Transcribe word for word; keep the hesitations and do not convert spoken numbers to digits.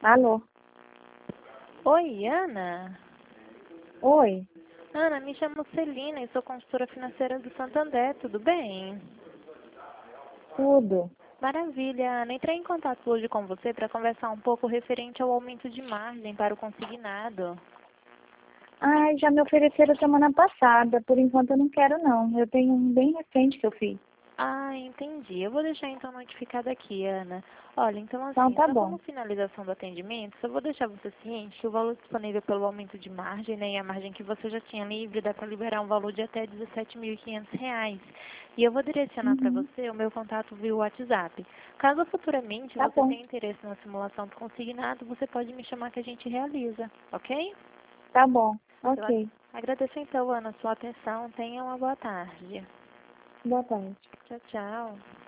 Alô? Oi, Ana. Oi? Ana, me chamo Celina e sou consultora financeira do Santander, tudo bem? Tudo? Maravilha, Ana. Entrei em contato hoje com você para conversar um pouco referente ao aumento de margem para o consignado. Ai, já me ofereceram semana passada. Por enquanto eu não quero não. Eu tenho um bem recente que eu fiz. Ah, entendi. Eu vou deixar então notificado aqui, Ana. Olha, então Então assim, tá só como bom. finalização do atendimento, só vou deixar você ciente que o valor disponível pelo aumento de margem, né, e a margem que você já tinha livre, dá para liberar um valor de até dezessete mil e quinhentos reais. E eu vou direcionar para Uhum. você o meu contato via WhatsApp. Caso futuramente Tá você bom. tenha interesse na simulação do consignado, você pode me chamar que a gente realiza, ok? Tá bom. Eu ag- Ok. agradeço então, Ana, a sua atenção. Tenha uma boa tarde. Boa tarde. Tchau, tchau.